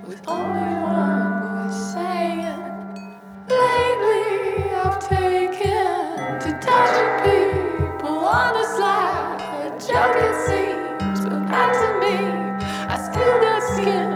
with only one voice saying, lately I've taken to touching people on the slide. A joke it seems, but not to me. I still got skin